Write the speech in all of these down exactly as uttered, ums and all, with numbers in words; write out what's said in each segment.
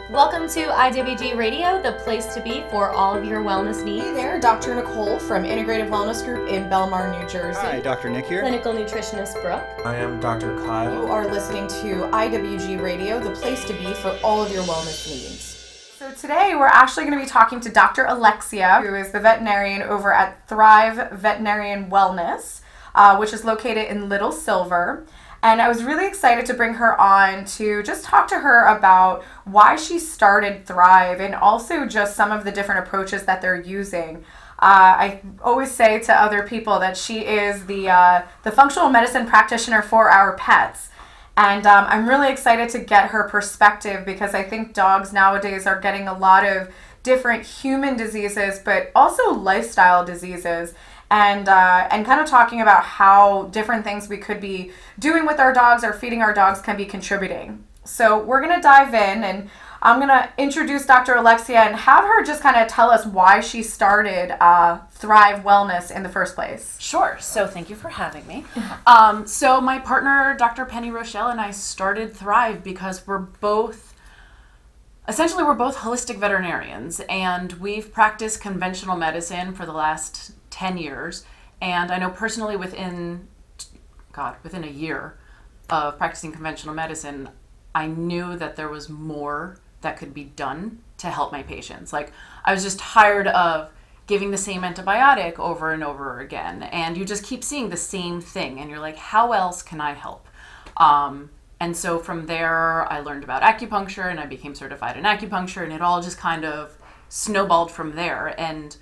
Welcome to I W G Radio, the place to be for all of your wellness needs. Hey there, Doctor Nicole from Integrative Wellness Group in Belmar, New Jersey. Hi, Doctor Nick here. Clinical nutritionist Brooke. I am Doctor Kyle. You are listening to I W G Radio, the place to be for all of your wellness needs. So today we're actually going to be talking to Doctor Alexia, who is the veterinarian over at Thrive Veterinarian Wellness, uh, which is located in Little Silver. And I was really excited to bring her on to just talk to her about why she started Thrive and also just some of the different approaches that they're using. Uh, I always say to other people that she is the uh, the functional medicine practitioner for our pets. And um, I'm really excited to get her perspective because I think dogs nowadays are getting a lot of different human diseases, but also lifestyle diseases. And uh, and kind of talking about how different things we could be doing with our dogs or feeding our dogs can be contributing. So we're going to dive in, and I'm going to introduce Doctor Alexia and have her just kind of tell us why she started uh, Thrive Wellness in the first place. Sure. So thank you for having me. Um, so my partner, Doctor Penny Rochelle, and I started Thrive because we're both Essentially, we're both holistic veterinarians, and we've practiced conventional medicine for the last ten years. And I know personally within, God, within a year of practicing conventional medicine, I knew that there was more that could be done to help my patients. Like, I was just tired of giving the same antibiotic over and over again. And you just keep seeing the same thing, and you're like, how else can I help? Um, And so from there, I learned about acupuncture and I became certified in acupuncture, and it all just kind of snowballed from there. And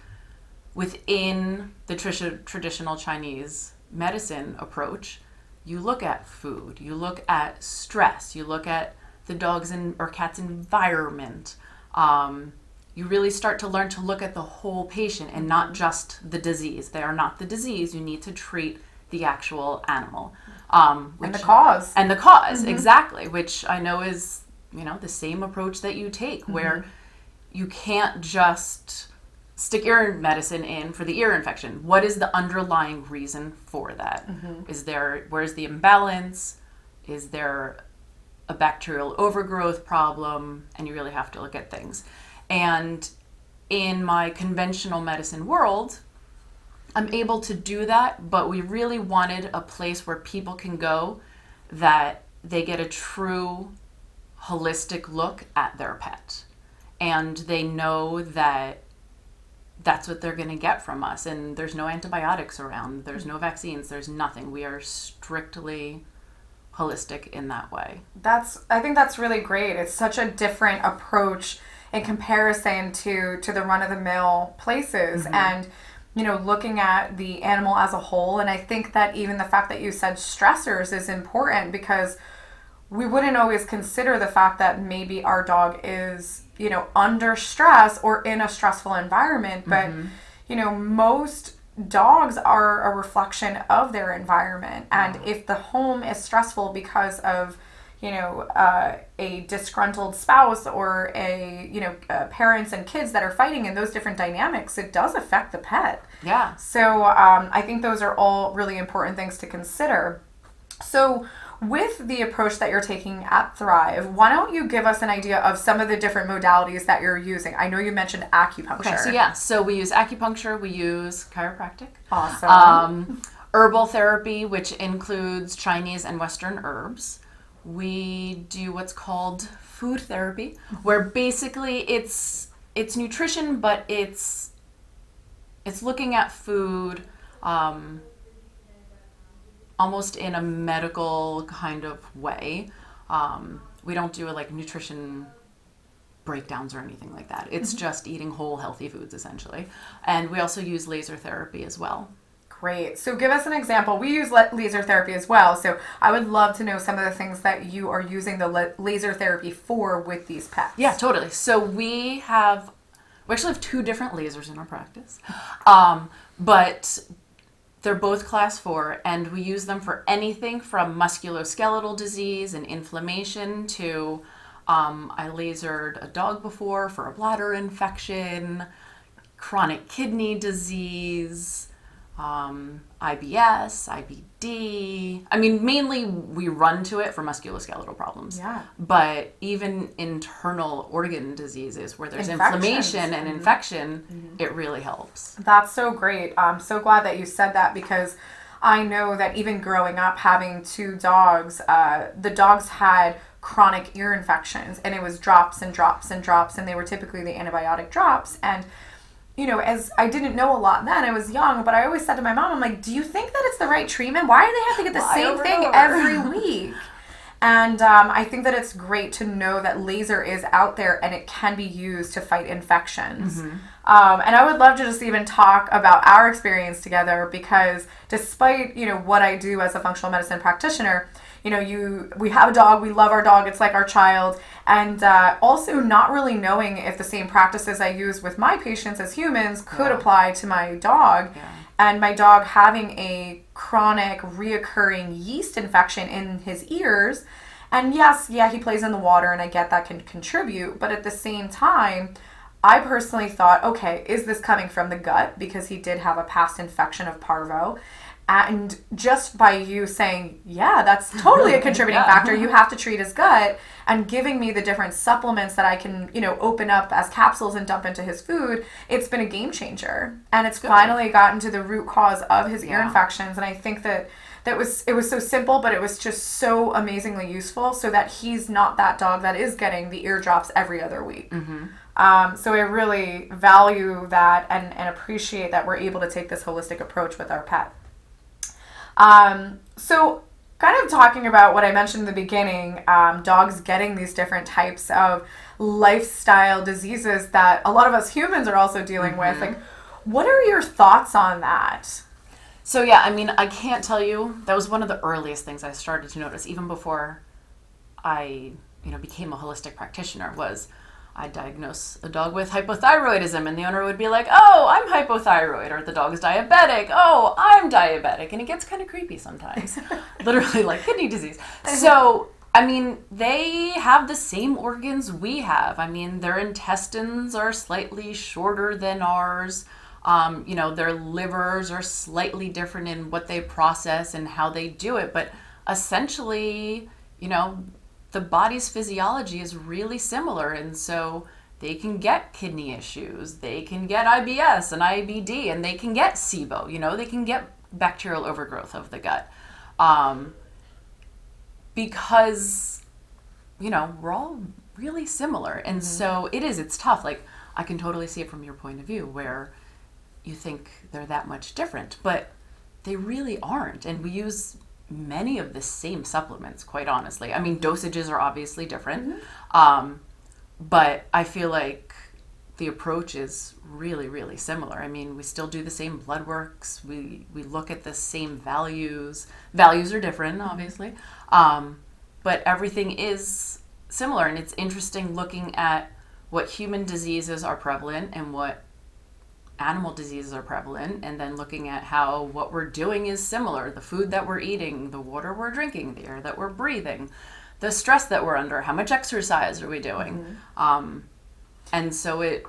within the tr- traditional Chinese medicine approach, you look at food, you look at stress, you look at the dog's in, or cat's environment. Um, you really start to learn to look at the whole patient and not just the disease. They are not the disease. You need to treat the actual animal. Um, which, and the cause. And the cause, Mm-hmm. exactly, which I know is, you know, the same approach that you take, mm-hmm. where you can't just stick ear medicine in for the ear infection. What is the underlying reason for that? Mm-hmm. Is there, where's the imbalance? Is there a bacterial overgrowth problem? And you really have to look at things. And in my conventional medicine world, I'm able to do that, but we really wanted a place where people can go that they get a true holistic look at their pet. And they know that that's what they're going to get from us. And there's no antibiotics around. There's no vaccines. There's nothing. We are strictly holistic in that way. That's, I think that's really great. It's such a different approach in comparison to, to the run-of-the-mill places. Mm-hmm. And you know, looking at the animal as a whole. And I think that even the fact that you said stressors is important because we wouldn't always consider the fact that maybe our dog is, you know, under stress or in a stressful environment. But, mm-hmm. you know, most dogs are a reflection of their environment. And mm-hmm. if the home is stressful because of, you know, uh, a disgruntled spouse or a, you know, uh, parents and kids that are fighting in those different dynamics, it does affect the pet. Yeah. So um, I think those are all really important things to consider. So with the approach that you're taking at Thrive, why don't you give us an idea of some of the different modalities that you're using? I know you mentioned acupuncture. Okay, so yeah, so we use acupuncture, we use chiropractic. Awesome. Um, herbal therapy, which includes Chinese and Western herbs. We do what's called food therapy, where basically it's it's nutrition, but it's it's looking at food um, almost in a medical kind of way. Um, we don't do like nutrition breakdowns or anything like that. It's mm-hmm. just eating whole, healthy foods, essentially. And we also use laser therapy as well. Great. So give us an example. We use laser therapy as well. So I would love to know some of the things that you are using the laser therapy for with these pets. Yeah, totally. So we have, we actually have two different lasers in our practice, um, but they're both class four, and we use them for anything from musculoskeletal disease and inflammation to, um, I lasered a dog before for a bladder infection, chronic kidney disease, um, I B S, I B D. I mean, mainly we run to it for musculoskeletal problems. Yeah. But even internal organ diseases where there's Infections. inflammation and Mhm. infection, Mhm. it really helps. That's so great. I'm so glad that you said that, because I know that even growing up having two dogs, uh, the dogs had chronic ear infections, and it was drops and drops and drops, and they were typically the antibiotic drops. And you know, as I didn't know a lot then, I was young, but I always said to my mom, I'm like, do you think that it's the right treatment? Why do they have to get the Why same over and thing over? every week? And um, I think that it's great to know that laser is out there and it can be used to fight infections. Mm-hmm. Um, and I would love to just even talk about our experience together, because despite, you know, what I do as a functional medicine practitioner, you know, you we have a dog, we love our dog, it's like our child, and uh, also not really knowing if the same practices I use with my patients as humans could Yeah. apply to my dog. Yeah. And my dog having a chronic, reoccurring yeast infection in his ears. And yes, yeah, he plays in the water, and I get that can contribute, but at the same time, I personally thought, okay, is this coming from the gut? Because he did have a past infection of parvo. And just by you saying, yeah, that's totally a contributing Yeah. factor, you have to treat his gut, and giving me the different supplements that I can, you know, open up as capsules and dump into his food, it's been a game changer. And it's Good. finally gotten to the root cause of his ear Yeah. infections. And I think that that was it was so simple, but it was just so amazingly useful, so that he's not that dog that is getting the eardrops every other week. Mm-hmm. Um, so I really value that, and, and appreciate that we're able to take this holistic approach with our pet. Um, so kind of talking about what I mentioned in the beginning, um, dogs getting these different types of lifestyle diseases that a lot of us humans are also dealing with. Like, what are your thoughts on that? So yeah, I mean, I can't tell you, that was one of the earliest things I started to notice, even before I, you know, became a holistic practitioner, was I'd diagnose a dog with hypothyroidism, and the owner would be like, oh, I'm hypothyroid, or the dog's diabetic, oh, I'm diabetic, and it gets kind of creepy sometimes. Literally like kidney disease. So, I mean, they have the same organs we have. I mean, their intestines are slightly shorter than ours. Um, you know, their livers are slightly different in what they process and how they do it, but essentially, you know, the body's physiology is really similar, and so they can get kidney issues, they can get I B S and I B D, and they can get S I B O, you know, they can get bacterial overgrowth of the gut. Um, because, you know, we're all really similar, and mm-hmm. so it is, it's tough. Like, I can totally see it from your point of view, where you think they're that much different, but they really aren't, and we use many of the same supplements, quite honestly. I mean, dosages are obviously different, mm-hmm. um, but I feel like the approach is really, really similar. I mean, we still do the same blood works. We, we look at the same values. Values are different, obviously, um, but everything is similar, and it's interesting looking at what human diseases are prevalent and what animal diseases are prevalent, and then looking at how what we're doing is similar. The food that we're eating, the water we're drinking, the air that we're breathing, the stress that we're under, how much exercise are we doing? Mm-hmm. Um, and so it,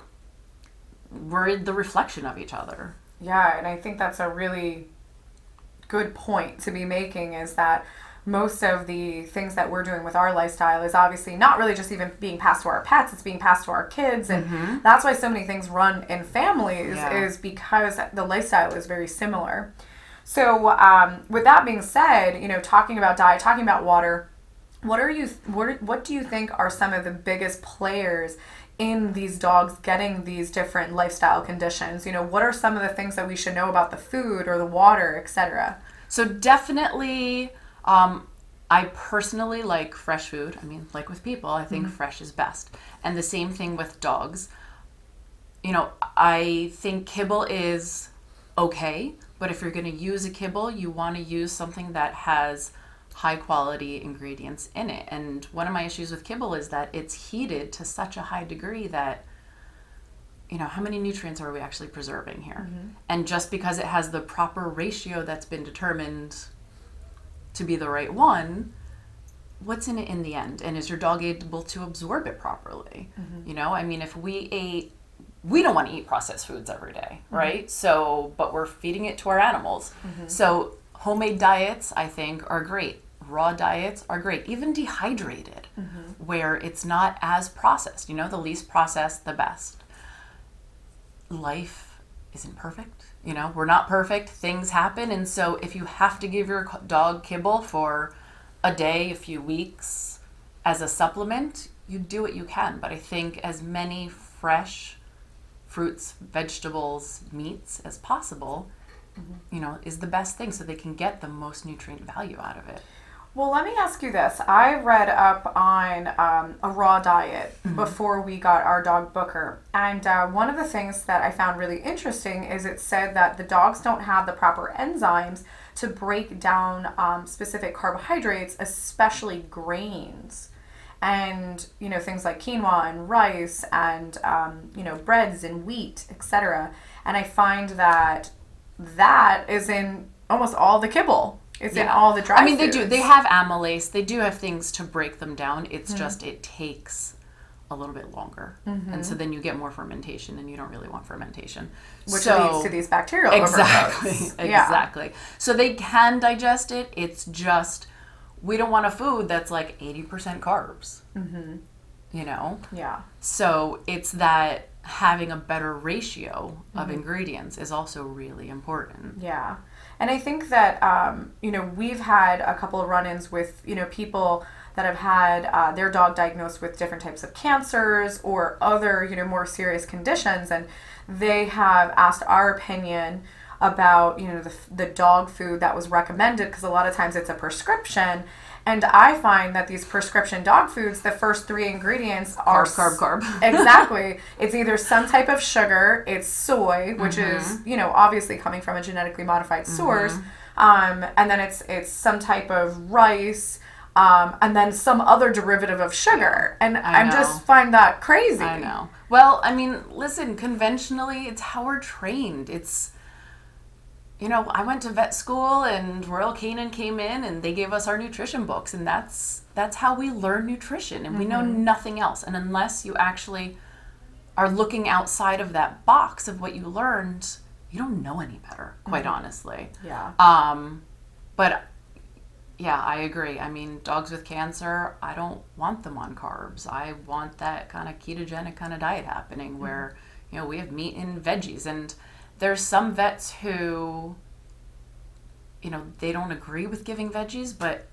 we're the reflection of each other. Yeah, and I think that's a really good point to be making, is that most of the things that we're doing with our lifestyle is obviously not really just even being passed to our pets, it's being passed to our kids. And mm-hmm. that's why so many things run in families, yeah. is because the lifestyle is very similar. So um, with that being said, you know, talking about diet, talking about water, what are you, what, what do you think are some of the biggest players in these dogs getting these different lifestyle conditions? You know, what are some of the things that we should know about the food or the water, et cetera? So definitely, Um, I personally like fresh food. I mean, like with people, I think mm-hmm. fresh is best. And the same thing with dogs. You know, I think kibble is okay, but if you're going to use a kibble, you want to use something that has high quality ingredients in it. And one of my issues with kibble is that it's heated to such a high degree that, you know, how many nutrients are we actually preserving here? Mm-hmm. And just because it has the proper ratio that's been determined to be the right one, what's in it in the end? And is your dog able to absorb it properly? Mm-hmm. You know, I mean, if we ate we don't want to eat processed foods every day, right? Mm-hmm. So, but we're feeding it to our animals. Mm-hmm. So homemade diets, I think, are great. Raw diets are great. Even dehydrated, mm-hmm. where it's not as processed. You know, the least processed, the best. Life isn't perfect. You know, we're not perfect. Things happen. And so if you have to give your dog kibble for a day, a few weeks as a supplement, you do what you can. But I think as many fresh fruits, vegetables, meats as possible, mm-hmm. you know, is the best thing so they can get the most nutrient value out of it. Well, let me ask you this. I read up on um, a raw diet mm-hmm. before we got our dog Booker. And uh, one of the things that I found really interesting is it said that the dogs don't have the proper enzymes to break down um, specific carbohydrates, especially grains. And, you know, things like quinoa and rice and, um, you know, breads and wheat, et cetera. And I find that that is in almost all the kibble. It's yeah. in all the dry I mean, foods. they do. They have amylase. They do have things to break them down. It's mm-hmm. just it takes a little bit longer. Mm-hmm. And so then you get more fermentation, and you don't really want fermentation. Which so, leads to these bacterial exactly, overgrowths. Exactly. Yeah. So they can digest it. It's just, we don't want a food that's like eighty percent carbs. Mm-hmm. You know? Yeah. So it's that having a better ratio mm-hmm. of ingredients is also really important. Yeah. And I think that, um, you know, we've had a couple of run-ins with, you know, people that have had uh, their dog diagnosed with different types of cancers or other, you know, more serious conditions. And they have asked our opinion about, you know, the, the dog food that was recommended, because a lot of times it's a prescription. And I find that these prescription dog foods, the first three ingredients are... Carb, carb, carb. Exactly. It's either some type of sugar, it's soy, which mm-hmm. is, you know, obviously coming from a genetically modified source. Mm-hmm. Um, and then it's it's some type of rice, um, and then some other derivative of sugar. And I just find that crazy. I know. Well, I mean, listen, conventionally, it's how we're trained. It's... You know, I went to vet school and Royal Canin came in and they gave us our nutrition books, and that's that's how we learn nutrition, and mm-hmm. we know nothing else. And unless you actually are looking outside of that box of what you learned, you don't know any better, quite mm-hmm. honestly. Yeah. Um, but yeah, I agree. I mean, dogs with cancer, I don't want them on carbs. I want that kind of ketogenic kind of diet happening mm-hmm. where, you know, we have meat and veggies. And there's some vets who, you know, they don't agree with giving veggies, but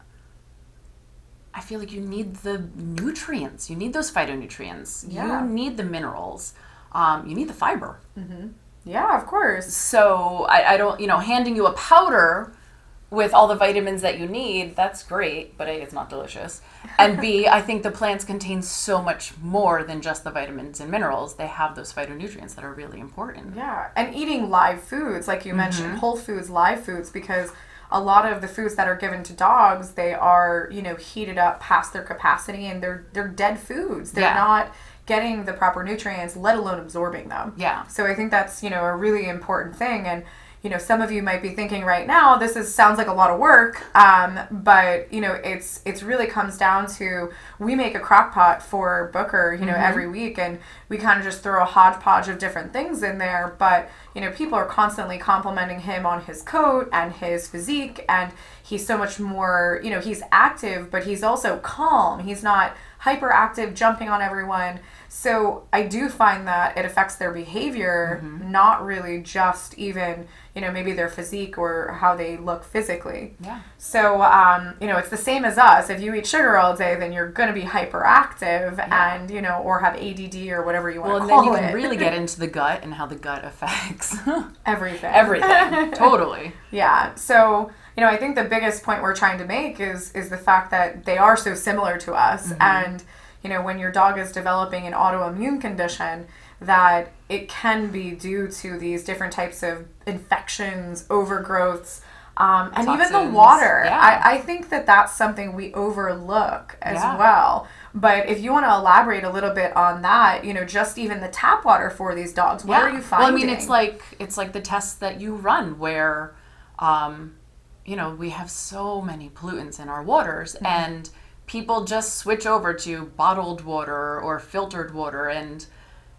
I feel like you need the nutrients. You need those phytonutrients. Yeah. You need the minerals. Um, you need the fiber. Mm-hmm. Yeah, of course. So I, I don't, you know, handing you a powder with all the vitamins that you need, that's great, but A, it's not delicious. And B, I think the plants contain so much more than just the vitamins and minerals. They have those phytonutrients that are really important. Yeah, and eating live foods, like you mm-hmm. mentioned, whole foods, live foods, because a lot of the foods that are given to dogs, they are, you know, heated up past their capacity, and they're they're dead foods. They're yeah. not getting the proper nutrients, let alone absorbing them. Yeah. So I think that's, you know, a really important thing. And you know, some of you might be thinking right now, this is sounds like a lot of work, um, but you know, it's it's really comes down to, we make a crock pot for Booker, you know, mm-hmm. every week, and we kind of just throw a hodgepodge of different things in there. But you know, people are constantly complimenting him on his coat and his physique, and he's so much more, you know, he's active, but he's also calm. He's not hyperactive, jumping on everyone. So I do find that it affects their behavior, mm-hmm. not really just even, you know, maybe their physique or how they look physically. Yeah. So, um, you know, it's the same as us. If you eat sugar all day, then you're going to be hyperactive yeah. and, you know, or have A D D or whatever you want well, to call it. Well, and then you can really get into the gut and how the gut affects everything. Everything. Totally. Yeah. So, you know, I think the biggest point we're trying to make is is the fact that they are so similar to us. Mm-hmm. And, you know, when your dog is developing an autoimmune condition, that it can be due to these different types of infections, overgrowths, um, and Toxins. even the water. Yeah. I, I think that that's something we overlook as yeah. well. But if you want to elaborate a little bit on that, you know, just even the tap water for these dogs, what yeah. are you finding? Well, I mean, it's like it's like the tests that you run where, um, you know, we have so many pollutants in our waters, mm-hmm. and people just switch over to bottled water or filtered water, and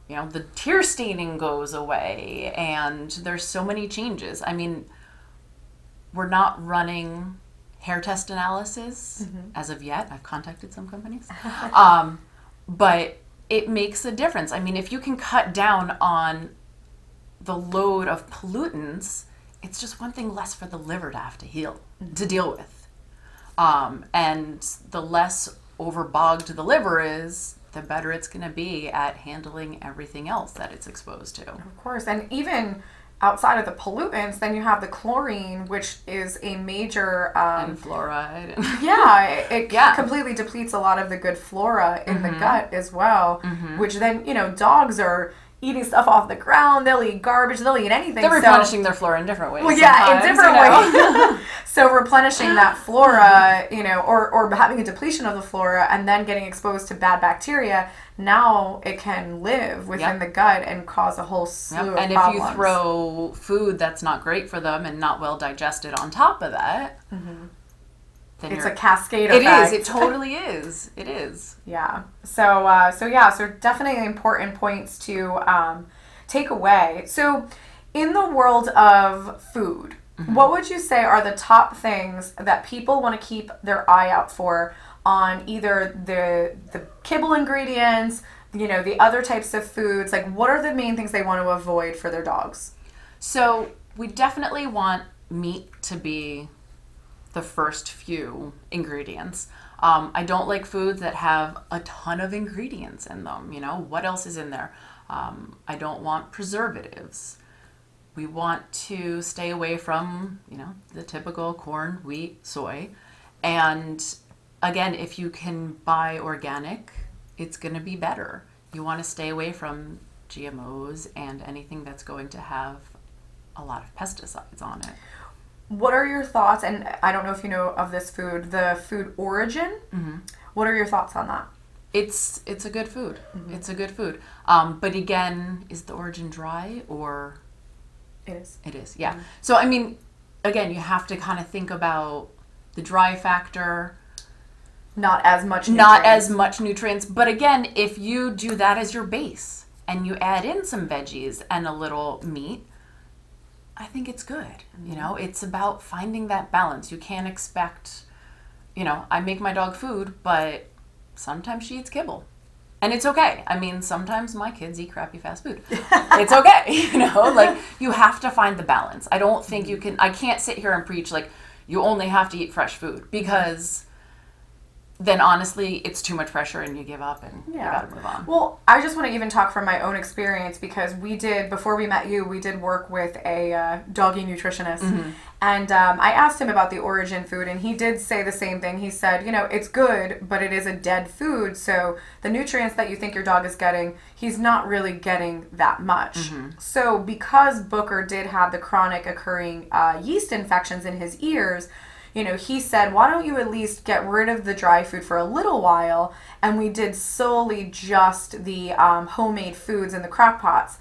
you know, the tear staining goes away, and there's so many changes. I mean, we're not running hair test analysis mm-hmm. as of yet. I've contacted some companies. um, but it makes a difference. I mean, if you can cut down on the load of pollutants, it's just one thing less for the liver to have to heal, mm-hmm. to deal with. Um, and the less overbogged the liver is, the better it's going to be at handling everything else that it's exposed to. Of course. And even outside of the pollutants, then you have the chlorine, which is a major... Um, and fluoride. yeah, it, it yeah. completely depletes a lot of the good flora in mm-hmm. the gut as well, mm-hmm. which then, you know, dogs are eating stuff off the ground, they'll eat garbage, they'll eat anything. They're replenishing so, their flora in different ways. Well, yeah, in different you know? ways. So replenishing that flora, you know, or, or having a depletion of the flora and then getting exposed to bad bacteria, now it can live within yep. the gut and cause a whole slew yep. of and problems. And if you throw food that's not great for them and not well digested on top of that, mm-hmm. then it's you're, a cascade it effect. It is. It totally is. It is. Yeah. So, uh, so yeah, so definitely important points to um, take away. So in the world of food, mm-hmm. what would you say are the top things that people want to keep their eye out for on either the the kibble ingredients, you know, the other types of foods? Like, what are the main things they want to avoid for their dogs? So we definitely want meat to be the first few ingredients. Um, I don't like foods that have a ton of ingredients in them. You know, what else is in there? Um, I don't want preservatives. We want to stay away from, you know, the typical corn, wheat, soy. And again, if you can buy organic, it's going to be better. You want to stay away from G M Os and anything that's going to have a lot of pesticides on it. What are your thoughts, and I don't know if you know of this food, the food Origin? Mm-hmm. What are your thoughts on that? It's it's a good food. Mm-hmm. It's a good food. Um, but again, is the Origin dry or... It is. It is, yeah. Mm-hmm. So, I mean, again, you have to kind of think about the dry factor. Not as much nutrients. Not as much nutrients. But again, if you do that as your base and you add in some veggies and a little meat, I think it's good. Mm-hmm. You know, it's about finding that balance. You can't expect, you know, I make my dog food, but sometimes she eats kibble. And it's okay. I mean, sometimes my kids eat crappy fast food. It's okay. You know, like, you have to find the balance. I don't think you can, I can't sit here and preach, like, you only have to eat fresh food, because then honestly it's too much pressure and you give up and yeah. you gotta move on. Well, I just want to even talk from my own experience, because we did, before we met you, we did work with a uh, doggy nutritionist. Mm-hmm. And um, I asked him about the Origin food, and he did say the same thing. He said, you know, it's good, but it is a dead food, so the nutrients that you think your dog is getting, he's not really getting that much. Mm-hmm. So because Booker did have the chronic occurring uh, yeast infections in his ears, you know, he said, why don't you at least get rid of the dry food for a little while? And we did solely just the um, homemade foods in the crock pots.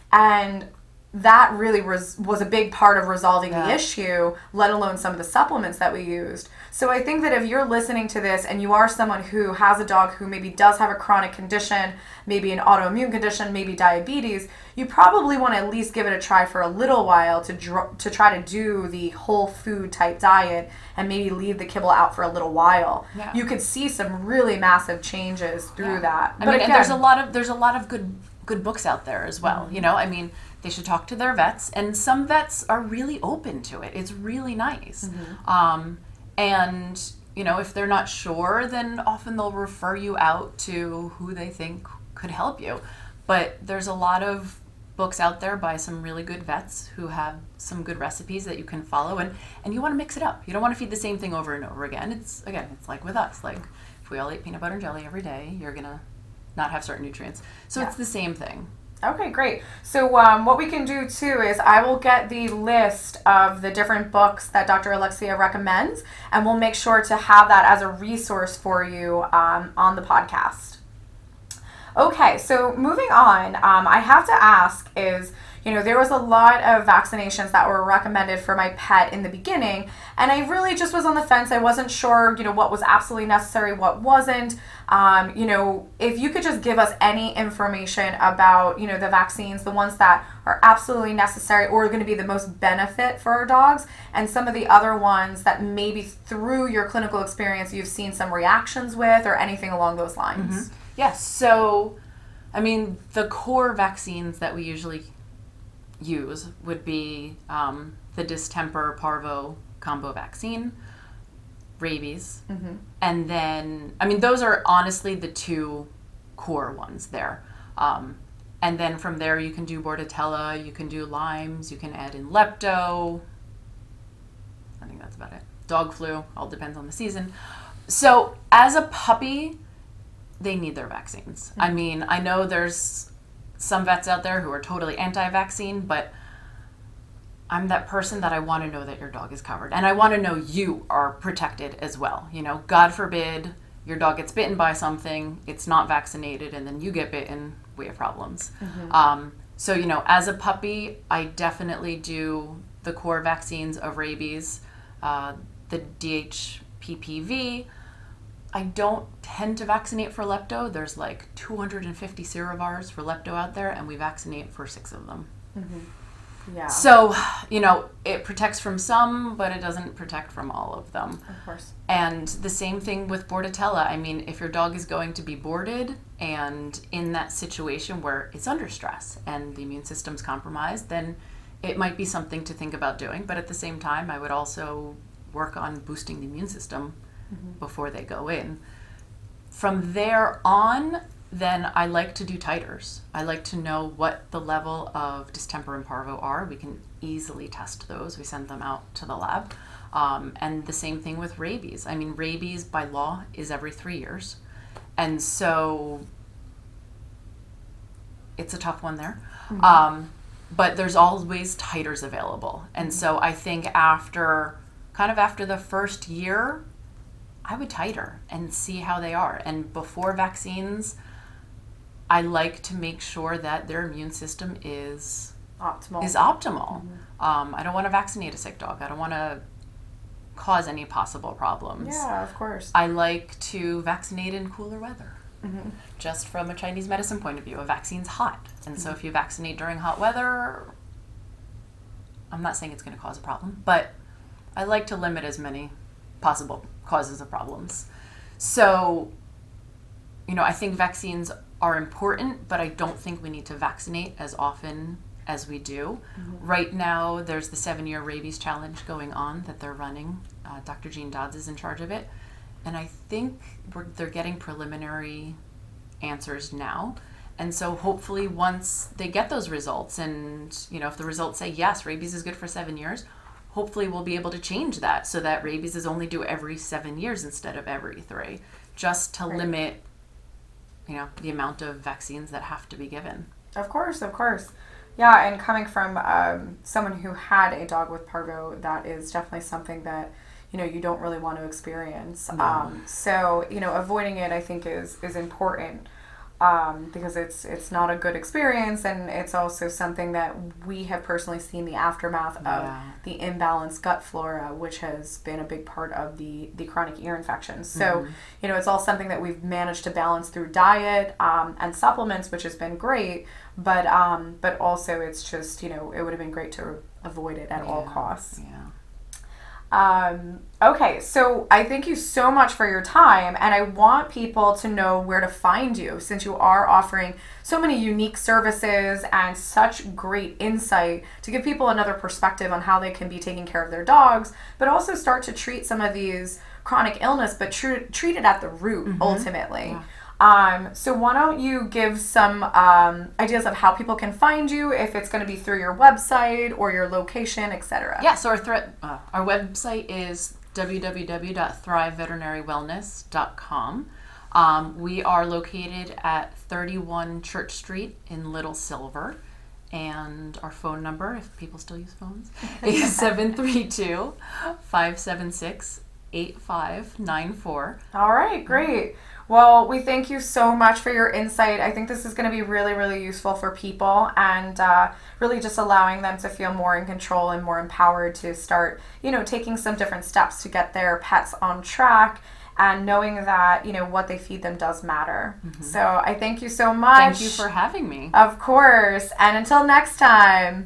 And that really was, was a big part of resolving yeah. the issue, let alone some of the supplements that we used. So I think that if you're listening to this and you are someone who has a dog who maybe does have a chronic condition, maybe an autoimmune condition, maybe diabetes, you probably want to at least give it a try for a little while to dr- to try to do the whole food type diet and maybe leave the kibble out for a little while. Yeah. You could see some really massive changes through yeah. that. I but mean, again, and there's a lot of there's a lot of good good books out there as well. Mm-hmm. You know, I mean, they should talk to their vets, and some vets are really open to it. It's really nice. Mm-hmm. Um, and, you know, if they're not sure, then often they'll refer you out to who they think could help you. But there's a lot of books out there by some really good vets who have some good recipes that you can follow, and, and you want to mix it up. You don't want to feed the same thing over and over again. It's, again, it's like with us. Like, if we all ate peanut butter and jelly every day, you're going to not have certain nutrients. So yeah. it's the same thing. Okay, great. So um, what we can do too is I will get the list of the different books that Doctor Alexia recommends, and we'll make sure to have that as a resource for you um, on the podcast. Okay, so moving on, um, I have to ask is, you know, there was a lot of vaccinations that were recommended for my pet in the beginning, and I really just was on the fence. I wasn't sure, you know, what was absolutely necessary, what wasn't. Um, you know, if you could just give us any information about, you know, the vaccines, the ones that are absolutely necessary or are going to be the most benefit for our dogs, and some of the other ones that maybe through your clinical experience you've seen some reactions with or anything along those lines. Mm-hmm. Yes, so, I mean, the core vaccines that we usually use would be um, the distemper parvo combo vaccine, rabies, mm-hmm. and then, I mean, those are honestly the two core ones there. Um, and then from there you can do Bordetella, you can do Lyme's, you can add in Lepto. I think that's about it. Dog flu, all depends on the season. So as a puppy, they need their vaccines. Mm-hmm. I mean, I know there's some vets out there who are totally anti-vaccine, but I'm that person that I want to know that your dog is covered. And I want to know you are protected as well. You know, God forbid your dog gets bitten by something, it's not vaccinated, and then you get bitten, we have problems. Mm-hmm. Um, so, you know, as a puppy, I definitely do the core vaccines of rabies, uh, the D H P P V. I don't tend to vaccinate for lepto. There's like two hundred fifty serovars for lepto out there, and we vaccinate for six of them. Mm-hmm. Yeah. So, you know, it protects from some, but it doesn't protect from all of them. Of course. And the same thing with Bordetella. I mean, if your dog is going to be boarded and in that situation where it's under stress and the immune system's compromised, then it might be something to think about doing. But at the same time, I would also work on boosting the immune system mm-hmm. before they go in. From there on, then I like to do titers. I like to know what the level of distemper and parvo are. We can easily test those. We send them out to the lab. Um, and the same thing with rabies. I mean, rabies by law is every three years. And so it's a tough one there. Mm-hmm. Um, but there's always titers available. And mm-hmm. so I think after, kind of after the first year, I would titer and see how they are. And before vaccines, I like to make sure that their immune system is optimal. Is optimal. Mm-hmm. Um, I don't want to vaccinate a sick dog. I don't want to cause any possible problems. Yeah, of course. I like to vaccinate in cooler weather. Mm-hmm. Just from a Chinese medicine point of view, a vaccine's hot. And mm-hmm. so if you vaccinate during hot weather, I'm not saying it's going to cause a problem, but I like to limit as many possible causes of problems. So, you know, I think vaccines are important, but I don't think we need to vaccinate as often as we do. Mm-hmm. Right now, there's the seven-year rabies challenge going on that they're running. Uh, Doctor Jean Dodds is in charge of it. And I think we're, they're getting preliminary answers now. And so hopefully once they get those results and, you know, if the results say, yes, rabies is good for seven years, hopefully we'll be able to change that so that rabies is only due every seven years instead of every three, just to right. limit, you know, the amount of vaccines that have to be given. Of course, of course. Yeah, and coming from um, someone who had a dog with parvo, that is definitely something that, you know, you don't really want to experience. No. Um, so, you know, avoiding it, I think, is is important um, because it's it's not a good experience, and it's also something that we have personally seen the aftermath of yeah. the imbalanced gut flora, which has been a big part of the, the chronic ear infections. So, mm-hmm. you know, it's all something that we've managed to balance through diet um, and supplements, which has been great, but um, but also it's just, you know, it would have been great to avoid it at yeah. all costs. Yeah. Um, okay, so I thank you so much for your time, and I want people to know where to find you since you are offering so many unique services and such great insight to give people another perspective on how they can be taking care of their dogs, but also start to treat some of these chronic illness, but tr- treat it at the root mm-hmm. ultimately. Yeah. Um, so why don't you give some um, ideas of how people can find you, if it's going to be through your website or your location, et cetera. Yeah, so our, thre- uh, our website is w w w dot thrive veterinary wellness dot com. Um, we are located at thirty-one Church Street in Little Silver, and our phone number, if people still use phones, is seven three two, five seven six, eight five nine four. All right, great. Well, we thank you so much for your insight. I think this is going to be really, really useful for people, and uh, really just allowing them to feel more in control and more empowered to start, you know, taking some different steps to get their pets on track, and knowing that, you know, what they feed them does matter. Mm-hmm. So I thank you so much. Thank you for having me. Of course. And until next time.